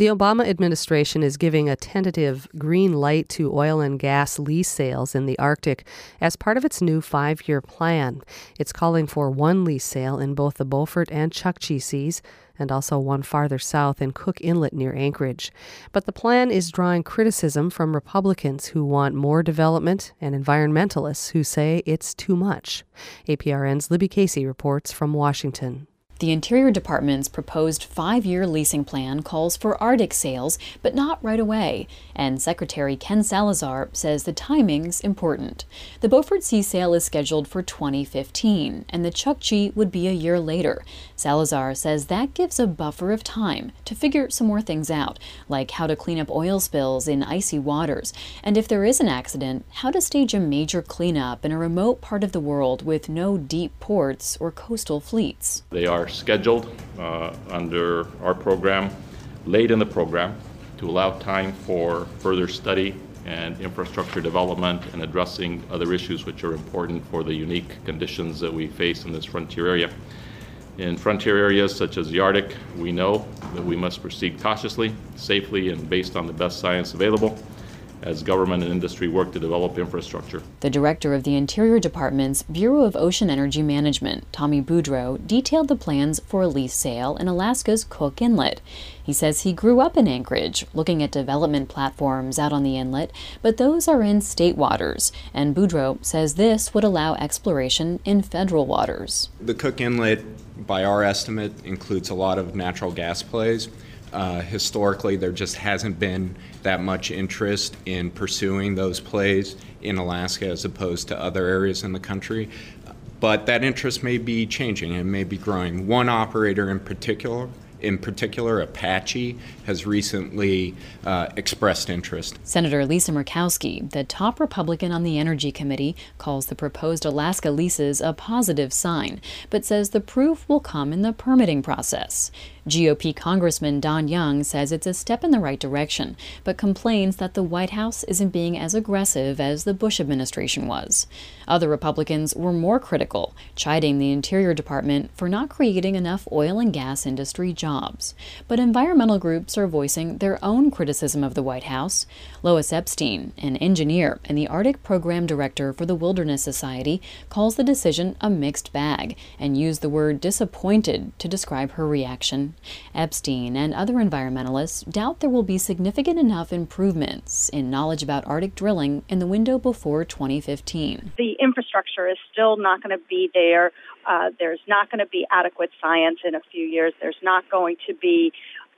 The Obama administration is giving a tentative green light to oil and gas lease sales in the Arctic as part of its new 5-year plan. It's calling for one lease sale in both the Beaufort and Chukchi Seas, and also one farther south in Cook Inlet near Anchorage. But the plan is drawing criticism from Republicans who want more development and environmentalists who say it's too much. APRN's Libby Casey reports from Washington. The Interior Department's proposed 5-year leasing plan calls for Arctic sales, but not right away, and Secretary Ken Salazar says the timing's important. The Beaufort Sea sale is scheduled for 2015, and the Chukchi would be a year later. Salazar says that gives a buffer of time to figure some more things out, like how to clean up oil spills in icy waters, and if there is an accident, how to stage a major cleanup in a remote part of the world with no deep ports or coastal fleets. They are scheduled under our program, late in the program, to allow time for further study and infrastructure development and addressing other issues which are important for the unique conditions that we face in this frontier area. In frontier areas such as the Arctic, we know that we must proceed cautiously, safely, and based on the best science available as government and industry work to develop infrastructure. The director of the Interior Department's Bureau of Ocean Energy Management, Tommy Boudreau, detailed the plans for a lease sale in Alaska's Cook Inlet. He says he grew up in Anchorage, looking at development platforms out on the inlet, but those are in state waters, and Boudreau says this would allow exploration in federal waters. The Cook Inlet, by our estimate, includes a lot of natural gas plays. Historically, there just hasn't been that much interest in pursuing those plays in Alaska as opposed to other areas in the country. But that interest may be changing and may be growing. One operator in particular, Apache, has recently expressed interest. Senator Lisa Murkowski, the top Republican on the Energy Committee, calls the proposed Alaska leases a positive sign, but says the proof will come in the permitting process. GOP Congressman Don Young says it's a step in the right direction, but complains that the White House isn't being as aggressive as the Bush administration was. Other Republicans were more critical, chiding the Interior Department for not creating enough oil and gas industry jobs. But environmental groups are voicing their own criticism of the White House. Lois Epstein, an engineer and the Arctic Program Director for the Wilderness Society, calls the decision a mixed bag and used the word disappointed to describe her reaction. Epstein and other environmentalists doubt there will be significant enough improvements in knowledge about Arctic drilling in the window before 2015. The infrastructure is still not going to be there. There's not going to be adequate science in a few years. There's not going to be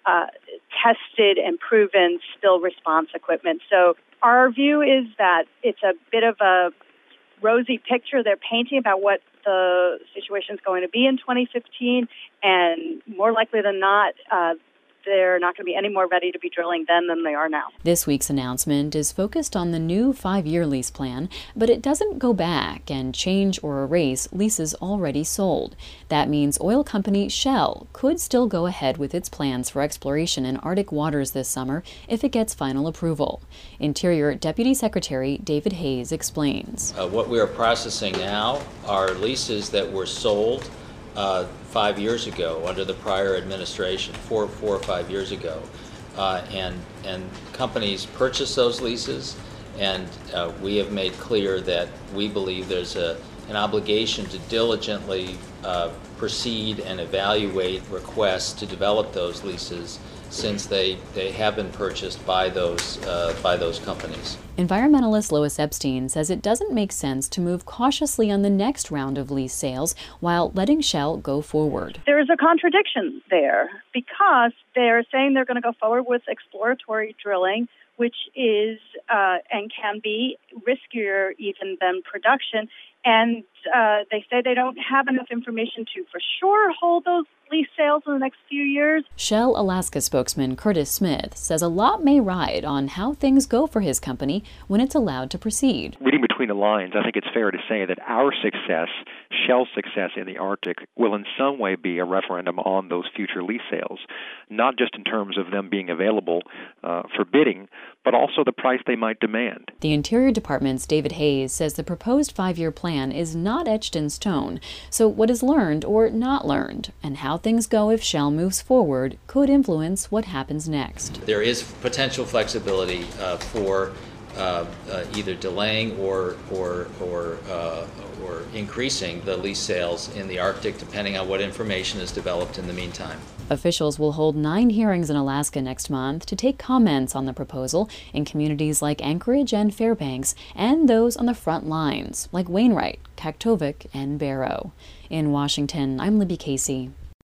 tested and proven spill response equipment. So our view is that it's a bit of a rosy picture they're painting about what the situation is going to be in 2015, and more likely than not, they're not going to be any more ready to be drilling then than they are now. This week's announcement is focused on the new 5-year lease plan, but it doesn't go back and change or erase leases already sold. That means oil company Shell could still go ahead with its plans for exploration in Arctic waters this summer if it gets final approval. Interior Deputy Secretary David Hayes explains. What we are processing now are leases that were sold 5 years ago under the prior administration, four or 5 years ago, and companies purchased those leases, and we have made clear that we believe there's an obligation to diligently proceed and evaluate requests to develop those leases, since they have been purchased by those companies. Environmentalist Lois Epstein says it doesn't make sense to move cautiously on the next round of lease sales while letting Shell go forward. There is a contradiction there because they're saying they're going to go forward with exploratory drilling, which is and can be riskier even than production. And they say they don't have enough information to for sure hold those lease sales in the next few years. Shell Alaska spokesman Curtis Smith says a lot may ride on how things go for his company when it's allowed to proceed. Reading between the lines, I think it's fair to say that our success, Shell's success in the Arctic, will in some way be a referendum on those future lease sales, not just in terms of them being available for bidding, but also the price they might demand. The Interior Department's David Hayes says the proposed 5-year plan is not etched in stone, so what is learned or not learned, and how how things go if Shell moves forward could influence what happens next. There is potential flexibility for either delaying or increasing the lease sales in the Arctic, depending on what information is developed in the meantime. Officials will hold 9 hearings in Alaska next month to take comments on the proposal in communities like Anchorage and Fairbanks, and those on the front lines like Wainwright, Kaktovik, and Barrow. In Washington, I'm Libby Casey,